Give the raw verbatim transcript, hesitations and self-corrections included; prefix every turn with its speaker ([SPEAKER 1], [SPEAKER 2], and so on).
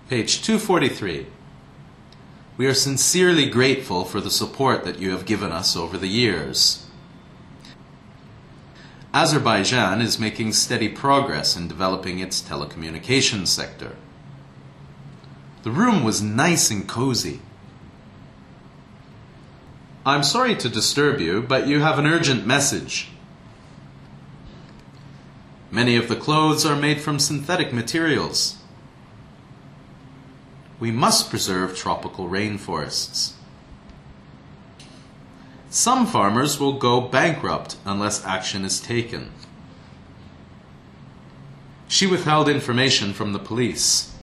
[SPEAKER 1] Page two forty-three. We are sincerely grateful for the support that you have given us over the years. Azerbaijan is making steady progress in developing its telecommunications sector. The room was nice and cozy. I'm sorry to disturb you, but you have an urgent message. Many of the clothes are made from synthetic materials. We must preserve tropical rainforests. Some farmers will go bankrupt unless action is taken. She withheld information from the police.